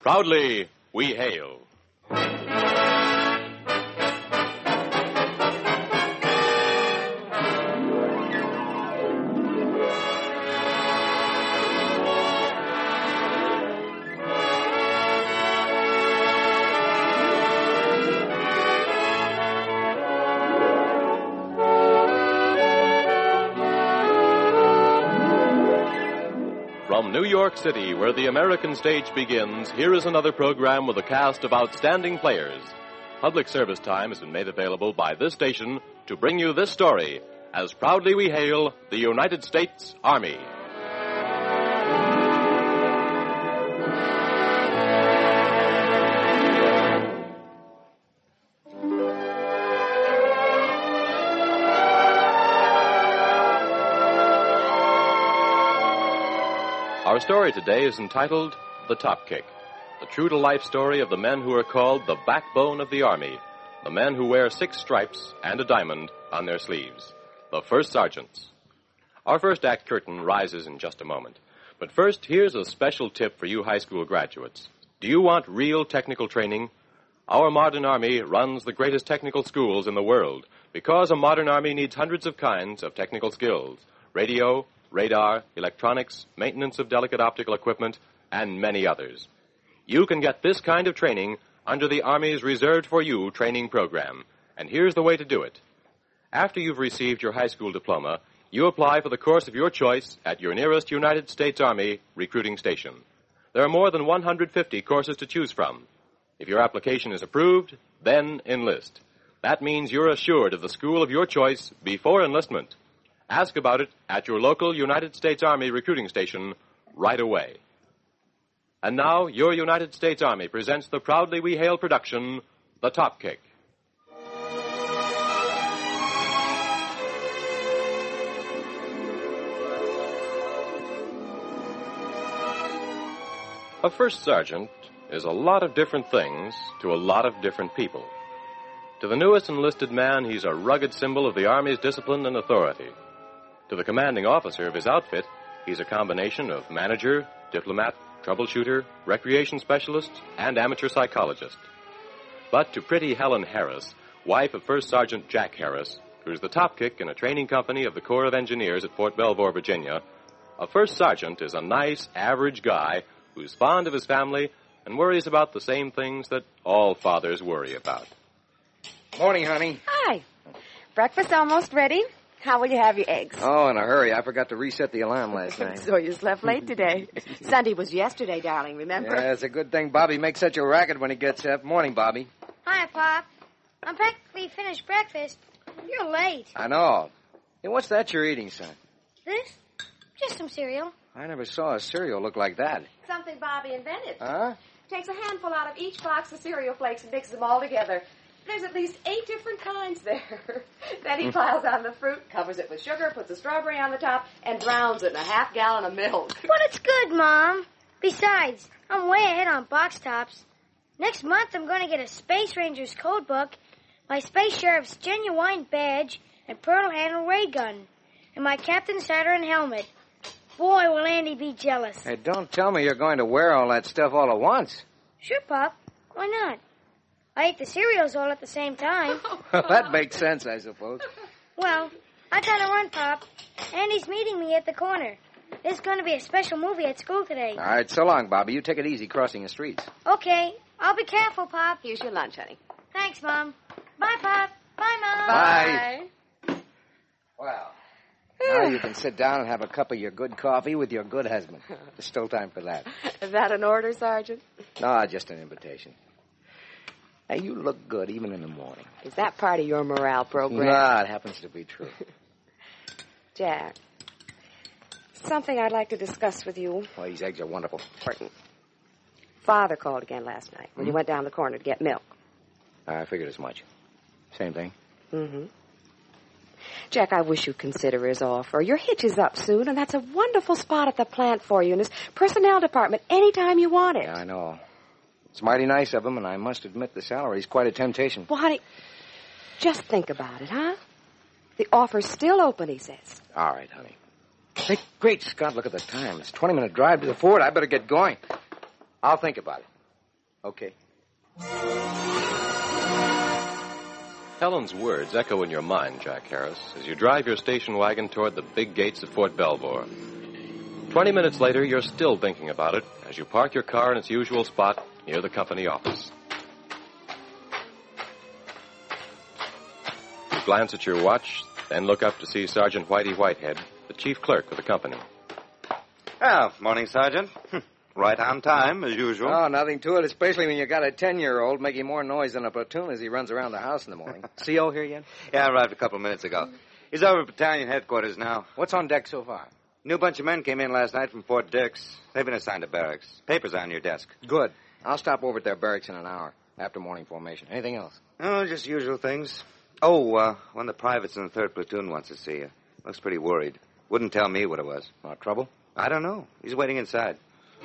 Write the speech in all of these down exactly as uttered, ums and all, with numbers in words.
Proudly, we hail. From New York City, where the American stage begins, here is another program with a cast of outstanding players. Public service time has been made available by this station to bring you this story, as proudly we hail the United States Army. Our story today is entitled The Top Kick, the true-to-life story of the men who are called the backbone of the Army, the men who wear six stripes and a diamond on their sleeves, the first sergeants. Our first act curtain rises in just a moment. But first, here's a special tip for you high school graduates. Do you want real technical training? Our modern Army runs the greatest technical schools in the world because a modern Army needs hundreds of kinds of technical skills. Radio, radar, electronics, maintenance of delicate optical equipment, and many others. You can get this kind of training under the Army's Reserved for You training program. And here's the way to do it. After you've received your high school diploma, you apply for the course of your choice at your nearest United States Army recruiting station. There are more than one hundred fifty courses to choose from. If your application is approved, then enlist. That means you're assured of the school of your choice before enlistment. Ask about it at your local United States Army recruiting station right away. And now, your United States Army presents the Proudly We Hail production, The Top Kick. A first sergeant is a lot of different things to a lot of different people. To the newest enlisted man, he's a rugged symbol of the Army's discipline and authority. To the commanding officer of his outfit, he's a combination of manager, diplomat, troubleshooter, recreation specialist, and amateur psychologist. But to pretty Helen Harris, wife of First Sergeant Jack Harris, who's the top kick in a training company of the Corps of Engineers at Fort Belvoir, Virginia, a first sergeant is a nice, average guy who's fond of his family and worries about the same things that all fathers worry about. Morning, honey. Hi. Breakfast almost ready. How will you have your eggs? Oh, in a hurry. I forgot to reset the alarm last night. So you slept late today. Sunday was yesterday, darling, remember? Yeah, it's a good thing Bobby makes such a racket when he gets up. Morning, Bobby. Hi, Pop. I'm practically finished breakfast. You're late. I know. Hey, what's that you're eating, son? This? Just some cereal. I never saw a cereal look like that. Something Bobby invented. Huh? Takes a handful out of each box of cereal flakes and mixes them all together. There's at least eight different kinds there. Then he piles on the fruit, covers it with sugar, puts a strawberry on the top, and drowns it in a half gallon of milk. But it's good, Mom. Besides, I'm way ahead on box tops. Next month, I'm going to get a Space Ranger's code book, my Space Sheriff's genuine badge, and pearl handle ray gun, and my Captain Saturn helmet. Boy, will Andy be jealous. Hey, don't tell me you're going to wear all that stuff all at once. Sure, Pop. Why not? I ate the cereals all at the same time. That makes sense, I suppose. Well, I gotta run, Pop. Andy's meeting me at the corner. There's going to be a special movie at school today. All right, so long, Bobby. You take it easy crossing the streets. Okay. I'll be careful, Pop. Here's your lunch, honey. Thanks, Mom. Bye, Pop. Bye, Mom. Bye. Well, now you can sit down and have a cup of your good coffee with your good husband. There's still time for that. Is that an order, Sergeant? No, just an invitation. Hey, you look good even in the morning. Is that part of your morale program? No, it happens to be true. Jack, something I'd like to discuss with you. Well, these eggs are wonderful. Important. Father called again last night when Hmm? he went down the corner to get milk. I figured as much. Same thing. Mm-hmm. Jack, I wish you'd consider his offer. Your hitch is up soon, and that's a wonderful spot at the plant for you in his personnel department anytime you want it. Yeah, I know. It's mighty nice of him, and I must admit the salary's quite a temptation. Well, honey, just think about it, huh? The offer's still open, he says. All right, honey. Hey, great Scott, look at the time. It's a twenty-minute drive to the fort. I better get going. I'll think about it. Okay. Helen's words echo in your mind, Jack Harris, as you drive your station wagon toward the big gates of Fort Belvoir. Twenty minutes later, you're still thinking about it as you park your car in its usual spot near the company office. You glance at your watch, then look up to see Sergeant Whitey Whitehead, the chief clerk of the company. Ah, morning, Sergeant. Right on time, as usual. Oh, nothing to it, especially when you got a ten-year-old making more noise than a platoon as he runs around the house in the morning. C O here yet? Yeah, I arrived a couple of minutes ago. He's over at battalion headquarters now. What's on deck so far? New bunch of men came in last night from Fort Dix. They've been assigned to barracks. Papers are on your desk. Good. I'll stop over at their barracks in an hour after morning formation. Anything else? Oh, just usual things. Oh, uh, one of the privates in the third platoon wants to see you. Looks pretty worried. Wouldn't tell me what it was. Uh, trouble? I don't know. He's waiting inside.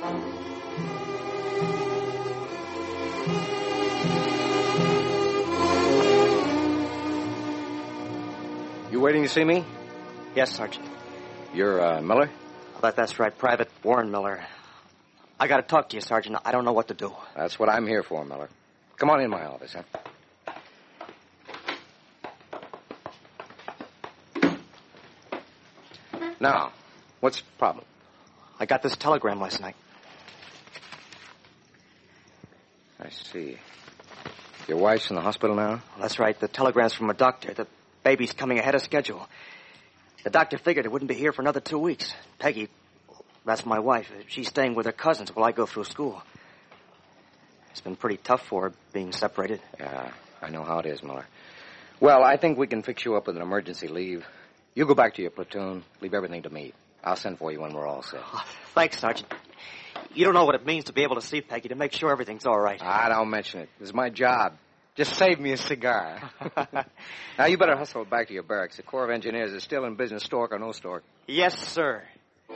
You waiting to see me? Yes, Sergeant. You're, uh, Miller? That, that's right, Private Warren Miller. I gotta talk to you, Sergeant. I don't know what to do. That's what I'm here for, Miller. Come on in my office, huh? Now, what's the problem? I got this telegram last night. I see. Your wife's in the hospital now? That's right. The telegram's from a doctor. The baby's coming ahead of schedule. The doctor figured it wouldn't be here for another two weeks. Peggy, that's my wife. She's staying with her cousins while I go through school. It's been pretty tough for her, being separated. Yeah, I know how it is, Miller. Well, I think we can fix you up with an emergency leave. You go back to your platoon. Leave everything to me. I'll send for you when we're all set. Oh, thanks, Sergeant. You don't know what it means to be able to see Peggy, to make sure everything's all right. I don't mention it. This is my job. Just save me a cigar. Now, you better hustle back to your barracks. The Corps of Engineers is still in business, stork or no stork. Yes, sir.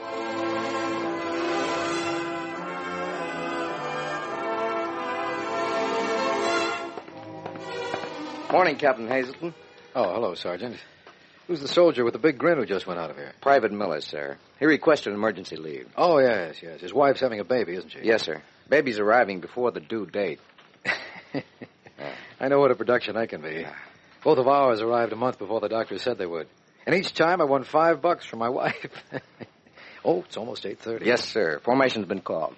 Morning, Captain Hazelton. Oh, hello, Sergeant. Who's the soldier with the big grin who just went out of here? Private Miller, sir. He requested emergency leave. Oh, yes, yes. His wife's having a baby, isn't she? Yes, sir. Baby's arriving before the due date. I know what a production I can be. Both of ours arrived a month before the doctor said they would. And each time I won five bucks from my wife. Oh, it's almost eight thirty. Yes, sir. Formation's been called.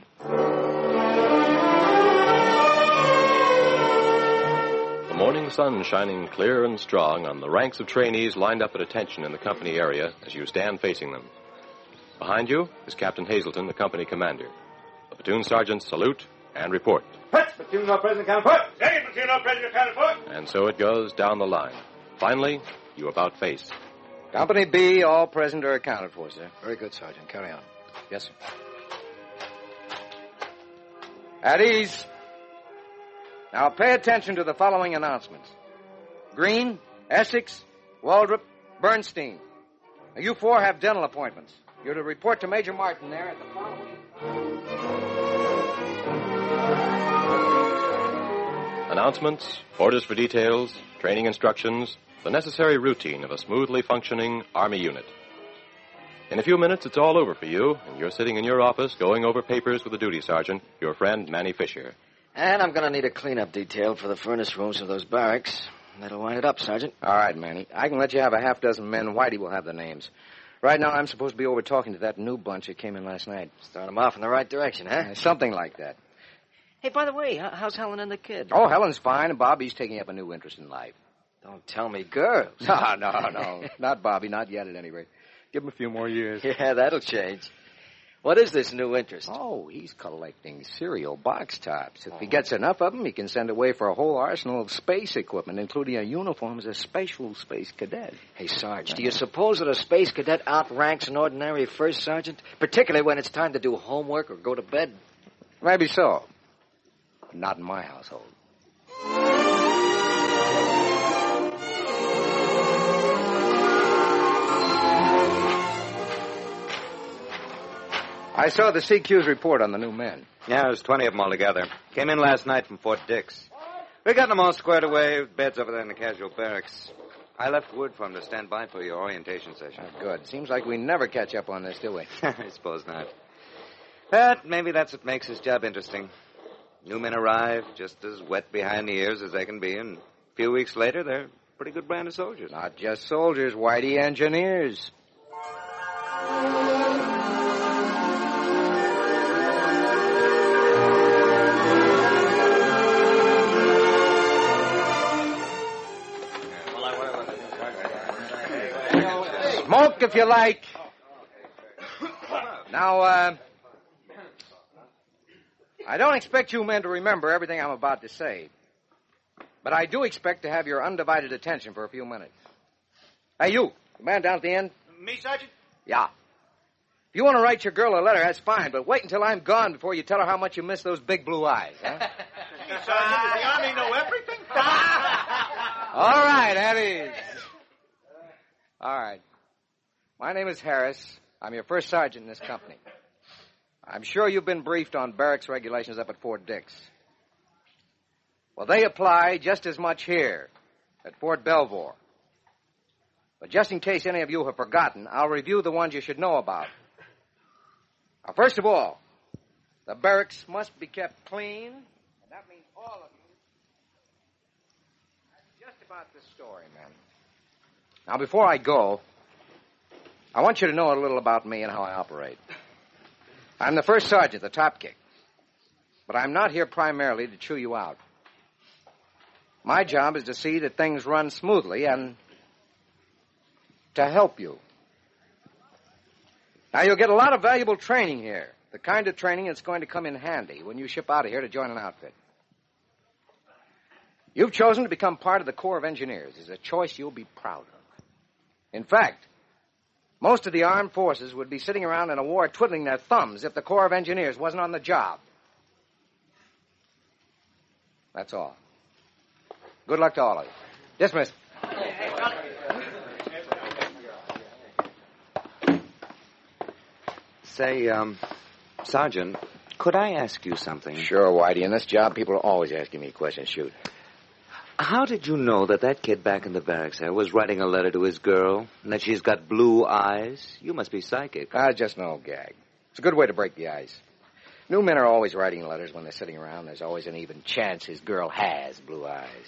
The morning sun shining clear and strong on the ranks of trainees lined up at attention in the company area as you stand facing them. Behind you is Captain Hazelton, the company commander. The platoon sergeants salute and report. Platoon no present, accounted for. Second platoon no present, accounted for. And so it goes down the line. Finally, you about face. Company B, all present or accounted for, sir. Very good, Sergeant. Carry on. Yes, sir. At ease. Now pay attention to the following announcements. Green, Essex, Waldrop, Bernstein. Now, you four have dental appointments. You're to report to Major Martin there at the following... Announcements, orders for details, training instructions, the necessary routine of a smoothly functioning Army unit. In a few minutes, it's all over for you, and you're sitting in your office going over papers with the duty sergeant, your friend Manny Fisher. And I'm going to need a cleanup detail for the furnace rooms of those barracks. That'll wind it up, Sergeant. All right, Manny. I can let you have a half dozen men. Whitey will have the names. Right now, I'm supposed to be over talking to that new bunch that came in last night. Start them off in the right direction, huh? Uh, something like that. Hey, by the way, how's Helen and the kid? Oh, Helen's fine, and Bobby's taking up a new interest in life. Don't tell me girls. No, no, no. Not Bobby, not yet at any rate. Give him a few more years. Yeah, that'll change. What is this new interest? Oh, he's collecting cereal box tops. If oh. he gets enough of them, he can send away for a whole arsenal of space equipment, including a uniform as a special space cadet. Hey, Sarge, do you suppose that a space cadet outranks an ordinary first sergeant, particularly when it's time to do homework or go to bed? Maybe so. But not in my household. I saw the C Q's report on the new men. Yeah, there's twenty of them altogether. Came in last night from Fort Dix. We got them all squared away, beds over there in the casual barracks. I left word for them to stand by for your orientation session. Oh, good. Seems like we never catch up on this, do we? I suppose not. But maybe that's what makes this job interesting. New men arrive just as wet behind the ears as they can be, and a few weeks later, they're a pretty good brand of soldiers. Not just soldiers, Whitey, engineers. Smoke if you like. Now, uh, I don't expect you men to remember everything I'm about to say, but I do expect to have your undivided attention for a few minutes. Hey, you, the man down at the end? Me, Sergeant? Yeah. If you want to write your girl a letter, that's fine, but wait until I'm gone before you tell her how much you miss those big blue eyes, huh? Gee, Sergeant, does the Army know everything? All right, Eddie. All right. My name is Harris. I'm your first sergeant in this company. I'm sure you've been briefed on barracks regulations up at Fort Dix. Well, they apply just as much here at Fort Belvoir. But just in case any of you have forgotten, I'll review the ones you should know about. Now, first of all, the barracks must be kept clean, and that means all of you. That's just about the story, man. Now, before I go, I want you to know a little about me and how I operate. I'm the first sergeant, the top kick. But I'm not here primarily to chew you out. My job is to see that things run smoothly and to help you. Now, you'll get a lot of valuable training here, the kind of training that's going to come in handy when you ship out of here to join an outfit. You've chosen to become part of the Corps of Engineers. It's a choice you'll be proud of. In fact, most of the armed forces would be sitting around in a war twiddling their thumbs if the Corps of Engineers wasn't on the job. That's all. Good luck to all of you. Dismissed. Say, um, Sergeant, could I ask you something? Sure, Whitey. In this job, people are always asking me questions. Shoot. How did you know that that kid back in the barracks there was writing a letter to his girl and that she's got blue eyes? You must be psychic. Ah, just no gag. It's a good way to break the ice. New men are always writing letters when they're sitting around. There's always an even chance his girl has blue eyes.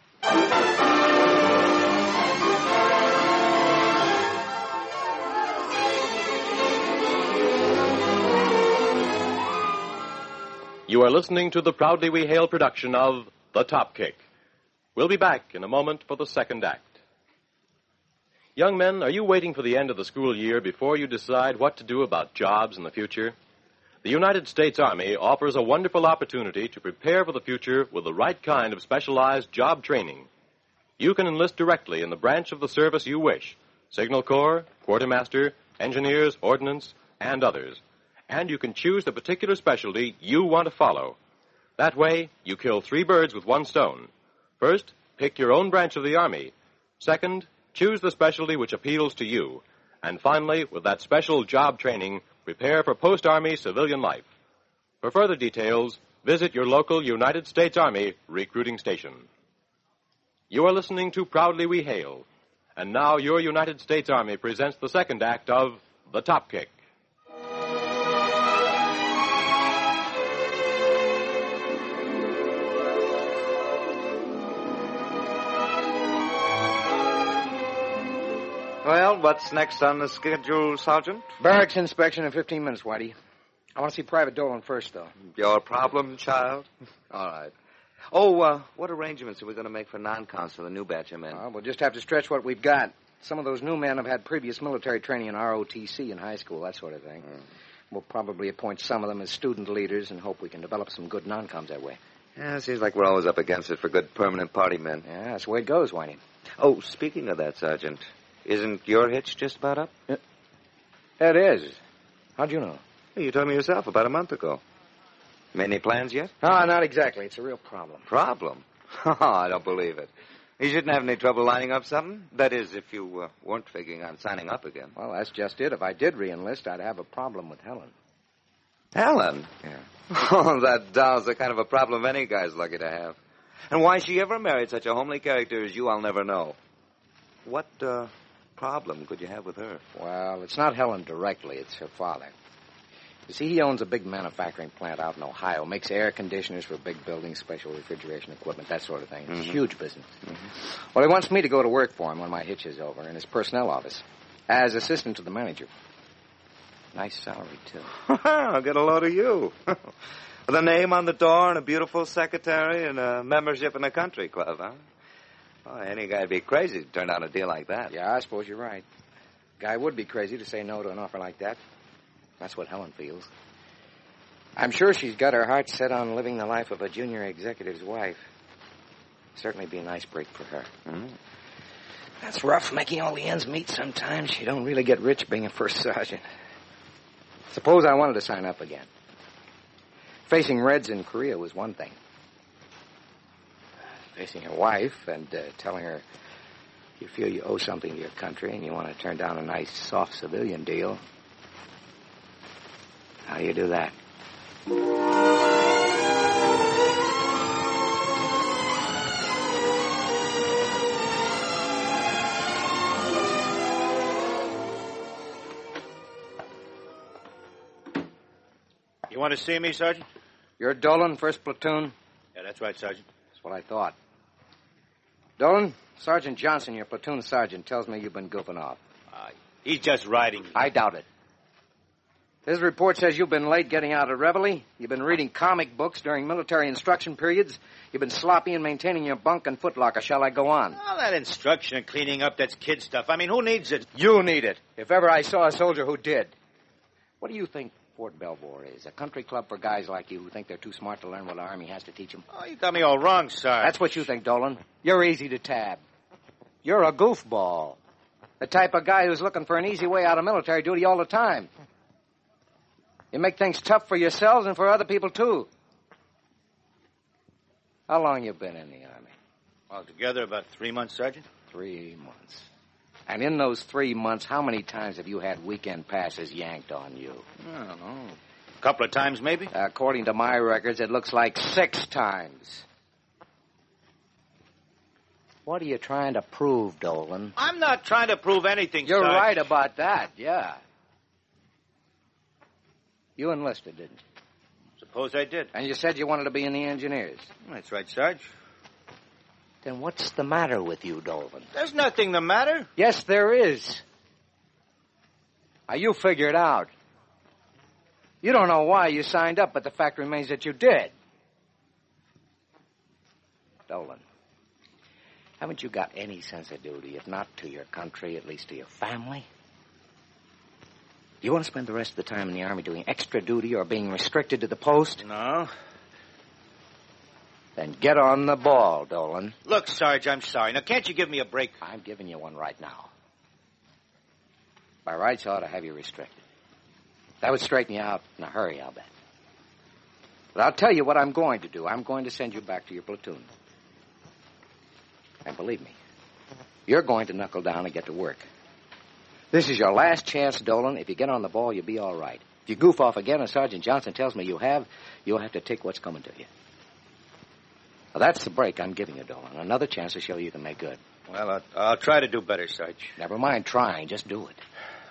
You are listening to the Proudly We Hail production of The Top Kick. We'll be back in a moment for the second act. Young men, are you waiting for the end of the school year before you decide what to do about jobs in the future? The United States Army offers a wonderful opportunity to prepare for the future with the right kind of specialized job training. You can enlist directly in the branch of the service you wish, Signal Corps, Quartermaster, Engineers, Ordnance, and others. And you can choose the particular specialty you want to follow. That way, you kill three birds with one stone. First, pick your own branch of the Army. Second, choose the specialty which appeals to you. And finally, with that special job training, prepare for post-Army civilian life. For further details, visit your local United States Army recruiting station. You are listening to Proudly We Hail. And now your United States Army presents the second act of The Top Kick. Well, what's next on the schedule, Sergeant? Barracks inspection in fifteen minutes, Whitey. I want to see Private Dolan first, though. Your problem, child? All right. Oh, uh, what arrangements are we going to make for non-cons for the new batch of men? Well, we'll just have to stretch what we've got. Some of those new men have had previous military training in R O T C in high school, that sort of thing. Mm. We'll probably appoint some of them as student leaders and hope we can develop some good non-coms that way. Yeah, it seems like we're always up against it for good permanent party men. Yeah, that's the way it goes, Whitey. Oh, speaking of that, Sergeant, isn't your hitch just about up? It, it is. How'd you know? Well, you told me yourself about a month ago. Many plans yet? Ah, not exactly. It's a real problem. Problem? Oh, I don't believe it. You shouldn't have any trouble lining up something. That is, if you uh, weren't figuring on signing up again. Well, that's just it. If I did re-enlist, I'd have a problem with Helen. Helen? Yeah. Oh, that doll's the kind of a problem any guy's lucky to have. And why she ever married such a homely character as you, I'll never know. What, uh, problem could you have with her? Well, it's not Helen directly. It's her father. You see, he owns a big manufacturing plant out in Ohio, makes air conditioners for big buildings, special refrigeration equipment, that sort of thing. It's Mm-hmm. a huge business. Mm-hmm. Well, he wants me to go to work for him when my hitch is over in his personnel office as assistant to the manager. Nice salary, too. I'll get a load of you. With a name on the door and a beautiful secretary and a membership in a country club, huh? Well, any guy'd be crazy to turn down a deal like that. Yeah, I suppose you're right. Guy would be crazy to say no to an offer like that. That's what Helen feels. I'm sure she's got her heart set on living the life of a junior executive's wife. Certainly be a nice break for her. Mm. That's rough, making all the ends meet sometimes. You don't really get rich being a first sergeant. Suppose I wanted to sign up again. Facing Reds in Korea was one thing. Facing your wife and uh, telling her you feel you owe something to your country and you want to turn down a nice, soft civilian deal. How do you do that? You want to see me, Sergeant? You're Dolan, first platoon? Yeah, that's right, Sergeant. That's what I thought. Dolan, Sergeant Johnson, your platoon sergeant, tells me you've been goofing off. Uh, he's just riding. I doubt it. His report says you've been late getting out of Reveille. You've been reading comic books during military instruction periods. You've been sloppy in maintaining your bunk and footlocker. Shall I go on? All that instruction and cleaning up, that's kid stuff. I mean, who needs it? You need it. If ever I saw a soldier who did. What do you think Fort Belvoir is? A country club for guys like you who think they're too smart to learn what the Army has to teach them? Oh, you got me all wrong, Sarge. That's what you think, Dolan. You're easy to tab. You're a goofball. The type of guy who's looking for an easy way out of military duty all the time. You make things tough for yourselves and for other people, too. How long you been in the Army? Altogether, about three months, Sergeant. Three months. And in those three months, how many times have you had weekend passes yanked on you? I don't know. A couple of times, maybe? According to my records, it looks like six times. What are you trying to prove, Dolan? I'm not trying to prove anything, You're Sarge. right about that, yeah. You enlisted, didn't you? Suppose I did. And you said you wanted to be in the engineers. That's right, Sarge. Then what's the matter with you, Dolan? There's nothing the matter. Yes, there is. Now, you figure it out. You don't know why you signed up, but the fact remains that you did. Dolan, haven't you got any sense of duty, if not to your country, at least to your family? You want to spend the rest of the time in the Army doing extra duty or being restricted to the post? No. Then get on the ball, Dolan. Look, Sarge, I'm sorry. Now, can't you give me a break? I'm giving you one right now. By rights, I ought to have you restricted. That would straighten you out in a hurry, I'll bet. But I'll tell you what I'm going to do. I'm going to send you back to your platoon. And believe me, you're going to knuckle down and get to work. This is your last chance, Dolan. If you get on the ball, you'll be all right. If you goof off again, and Sergeant Johnson tells me you have, you'll have to take what's coming to you. Well, that's the break I'm giving you, Dolan. Another chance to show you can make good. Well, I'll, I'll try to do better, Sarge. Never mind trying. Just do it.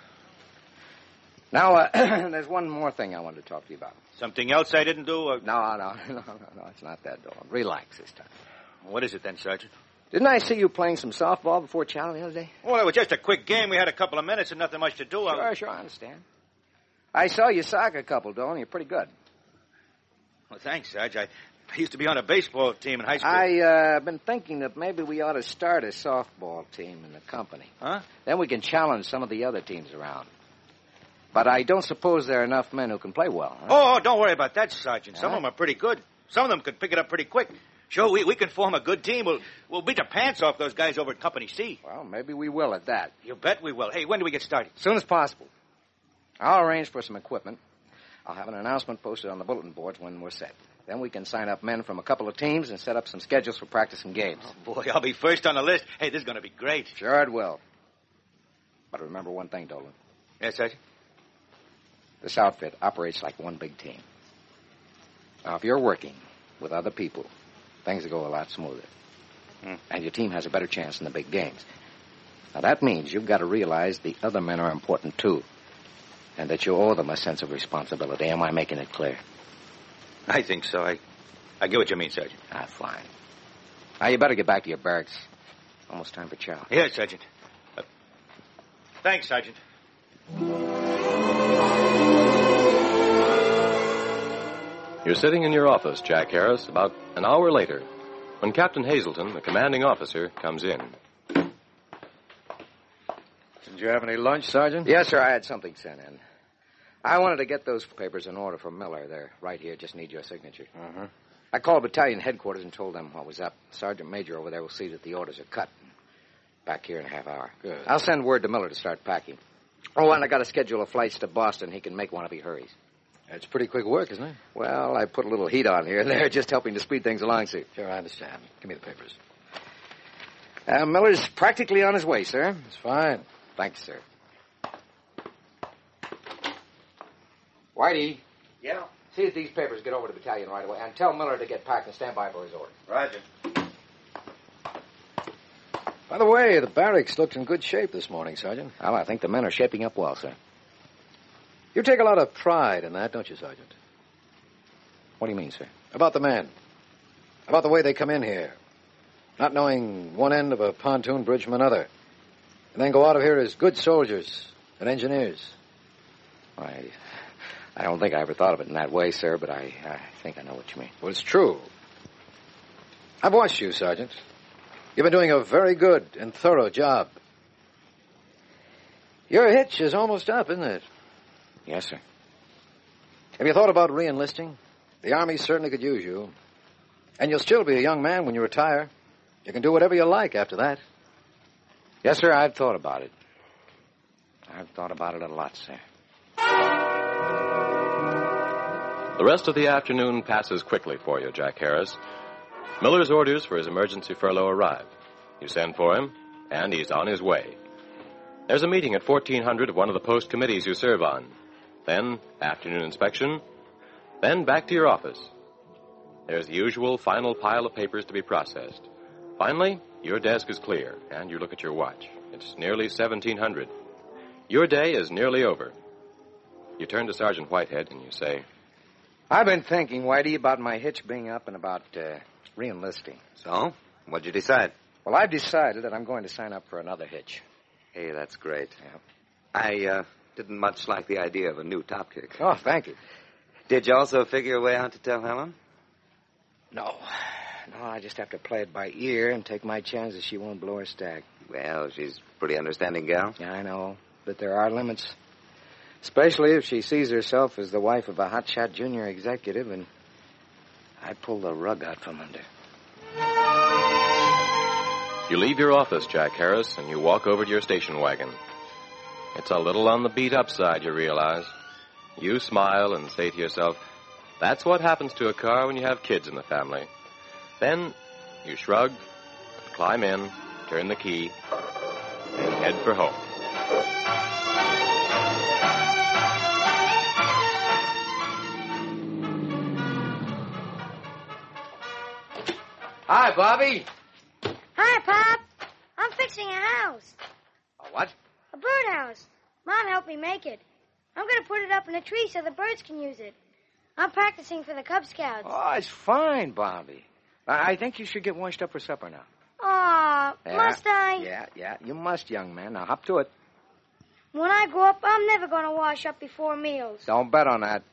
Now, uh, there's one more thing I wanted to talk to you about. Something else I didn't do? Or... No, no, no, no, no. It's not that, Dolan. Relax this time. What is it then, Sergeant? Didn't I see you playing some softball before chow the other day? Well, it was just a quick game. We had a couple of minutes and nothing much to do. Sure, sure, I understand. I saw you sock a couple, Dolan. You're pretty good. Well, thanks, Sarge. I, I used to be on a baseball team in high school. I've uh, been thinking that maybe we ought to start a softball team in the company. Huh? Then we can challenge some of the other teams around. But I don't suppose there are enough men who can play well. Huh? Oh, don't worry about that, Sergeant. Some Huh? of them are pretty good. Some of them could pick it up pretty quick. Sure, we, we can form a good team. We'll, we'll beat the pants off those guys over at Company C. Well, maybe we will at that. You bet we will. Hey, when do we get started? As soon as possible. I'll arrange for some equipment. I'll have an announcement posted on the bulletin boards when we're set. Then we can sign up men from a couple of teams and set up some schedules for practice and games. Oh, boy, I'll be first on the list. Hey, this is going to be great. Sure it will. But remember one thing, Dolan. Yes, Sergeant? This outfit operates like one big team. Now, if you're working with other people, things will go a lot smoother. Hmm. And your team has a better chance in the big games. Now, that means you've got to realize the other men are important, too. and that you owe them a sense of responsibility. Am I making it clear? I think so. I, I get what you mean, Sergeant. Ah, fine. Now, you better get back to your barracks. Almost time for chow. Yes, Sergeant. Uh, thanks, Sergeant. You're sitting in your office, Jack Harris, about an hour later, when Captain Hazelton, the commanding officer, comes in. Didn't you have any lunch, Sergeant? Yes, sir. I had something sent in. I wanted to get those papers in order for Miller. They're right here. Just need your signature. Uh-huh. I called battalion headquarters and told them what was up. Sergeant Major over there will see that the orders are cut. Back here in a half hour. Good. I'll send word to Miller to start packing. Oh, and I got to schedule of flights to Boston. He can make one if he hurries. It's pretty quick work, isn't it? Well, I put a little heat on here and there, just helping to speed things along, see. Sure, I understand. Give me the papers. Uh, Miller's practically on his way, sir. It's fine. Thanks, sir. Whitey. Yeah? See that these papers get over to the battalion right away. And tell Miller to get packed and stand by for his orders. Roger. By the way, the barracks looked in good shape this morning, Sergeant. Well, I think the men are shaping up well, sir. You take a lot of pride in that, don't you, Sergeant? What do you mean, sir? About the men. About the way they come in here. Not knowing one end of a pontoon bridge from another. And then go out of here as good soldiers and engineers. I, I don't think I ever thought of it in that way, sir, but I, I think I know what you mean. Well, it's true. I've watched you, Sergeant. You've been doing a very good and thorough job. Your hitch is almost up, isn't it? Yes, sir. Have you thought about re-enlisting? The Army certainly could use you. And you'll still be a young man when you retire. You can do whatever you like after that. Yes, sir, I've thought about it. I've thought about it a lot, sir. The rest of the afternoon passes quickly for you, Jack Harris. Miller's orders for his emergency furlough arrive. You send for him, and he's on his way. There's a meeting at fourteen hundred of one of the post committees you serve on. Then, afternoon inspection. Then back to your office. There's the usual final pile of papers to be processed. Finally, your desk is clear, and you look at your watch. It's nearly seventeen hundred. Your day is nearly over. You turn to Sergeant Whitehead and you say, I've been thinking, Whitey, about my hitch being up and about uh, re-enlisting. So? What'd you decide? Well, I've decided that I'm going to sign up for another hitch. Hey, that's great. Yeah. I uh, didn't much like the idea of a new top kick. Oh, thank you. Did you also figure a way out to tell Helen? No. No, I just have to play it by ear and take my chances she won't blow her stack. Well, she's a pretty understanding gal. Yeah, I know. But there are limits. Especially if she sees herself as the wife of a hotshot junior executive, and I pull the rug out from under. You leave your office, Jack Harris, and you walk over to your station wagon. It's a little on the beat-up side, you realize. You smile and say to yourself, that's what happens to a car when you have kids in the family. Then you shrug, climb in, turn the key, and head for home. Hi, Bobby. Hi, Pop. I'm fixing a house. A what? A birdhouse. Mom helped me make it. I'm going to put it up in a tree so the birds can use it. I'm practicing for the Cub Scouts. Oh, it's fine, Bobby. I I think you should get washed up for supper now. Aw, Yeah, must I? Yeah, yeah, you must, young man. Now, hop to it. When I grow up, I'm never going to wash up before meals. Don't bet on that.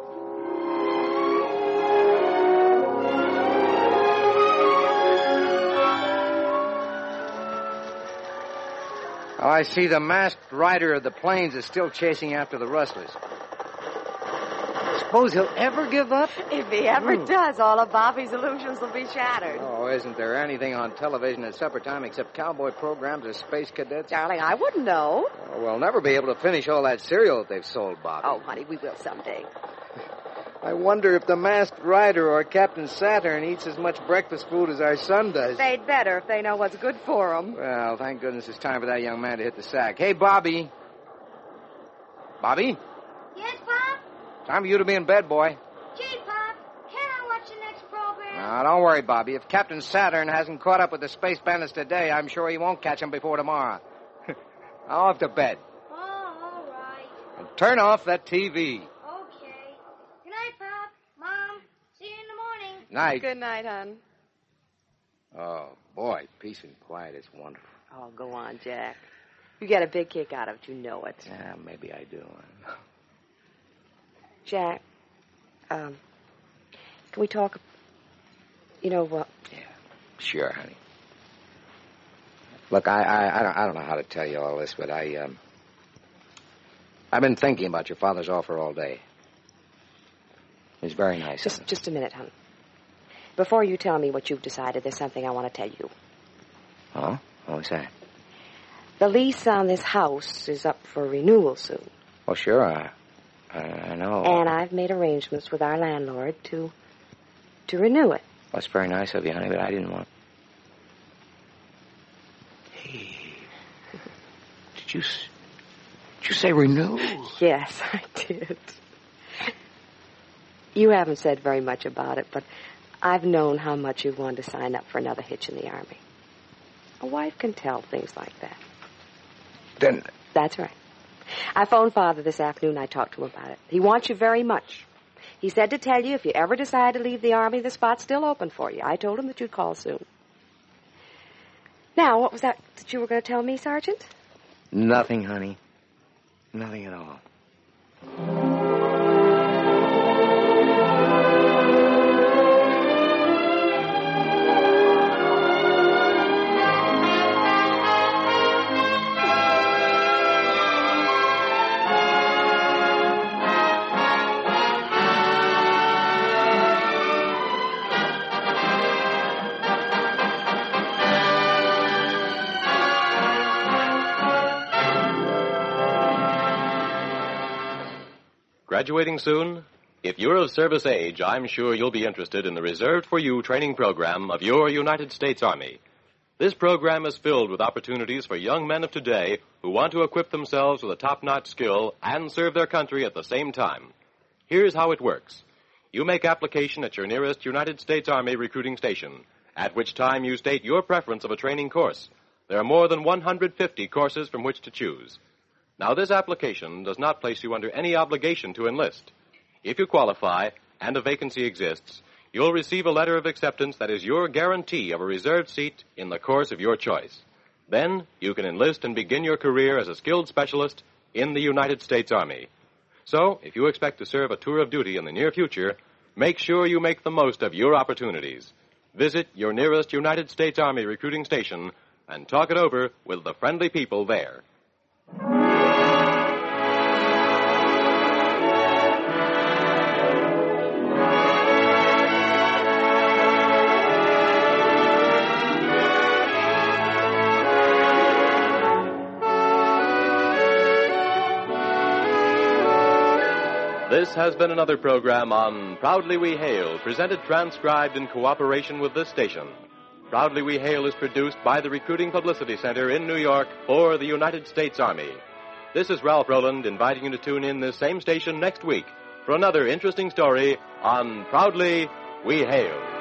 Oh, I see the masked rider of the plains is still chasing after the rustlers. Suppose he'll ever give up? If he ever Hmm. does, all of Bobby's illusions will be shattered. Oh, isn't there anything on television at supper time except cowboy programs or space cadets? Darling, I wouldn't know. Oh, we'll never be able to finish all that cereal that they've sold, Bobby. Oh, honey, we will someday. I wonder if the masked rider or Captain Saturn eats as much breakfast food as our son does. They'd better if they know what's good for them. Well, thank goodness it's time for that young man to hit the sack. Hey, Bobby. Bobby? Yes, Pop? Time for you to be in bed, boy. Gee, Pop, can I watch the next program? Now, don't worry, Bobby. If Captain Saturn hasn't caught up with the space bandits today, I'm sure he won't catch them before tomorrow. Now, off to bed. Oh, all right. And turn off that T V. Okay. Good night, Pop. Mom. See you in the morning. Night. Good night, hon. Oh, boy, peace and quiet is wonderful. Oh, go on, Jack. You get a big kick out of it. You know it. Yeah, maybe I do. Jack, um, can we talk? You know what? Yeah, sure, honey. Look, I, I, I, don't, I don't know how to tell you all this, but I, um, I've been thinking about your father's offer all day. It's very nice. Just, just a minute, hon. Before you tell me what you've decided, there's something I want to tell you. Oh? What was that? The lease on this house is up for renewal soon. Oh, sure, I, I, I know. And I've made arrangements with our landlord to, to renew it. That's very nice of you, honey, but I didn't want... Hey, did you, did you say renew? Yes, I did. You haven't said very much about it, but I've known how much you wanted to sign up for another hitch in the Army. A wife can tell things like that. Then... That's right. I phoned Father this afternoon. I talked to him about it. He wants you very much. He said to tell you if you ever decide to leave the Army, the spot's still open for you. I told him that you'd call soon. Now, what was that that you were going to tell me, Sergeant? Nothing, honey. Nothing at all. Graduating soon? If you're of service age, I'm sure you'll be interested in the reserved for you training program of your United States Army. This program is filled with opportunities for young men of today who want to equip themselves with a top-notch skill and serve their country at the same time. Here's how it works. You make application at your nearest United States Army recruiting station, at which time you state your preference of a training course. There are more than one hundred fifty courses from which to choose. Now, this application does not place you under any obligation to enlist. If you qualify and a vacancy exists, you'll receive a letter of acceptance that is your guarantee of a reserved seat in the course of your choice. Then you can enlist and begin your career as a skilled specialist in the United States Army. So, if you expect to serve a tour of duty in the near future, make sure you make the most of your opportunities. Visit your nearest United States Army recruiting station and talk it over with the friendly people there. This has been another program on Proudly We Hail, presented transcribed in cooperation with this station. Proudly We Hail is produced by the Recruiting Publicity Center in New York for the United States Army. This is Ralph Roland inviting you to tune in this same station next week for another interesting story on Proudly We Hail.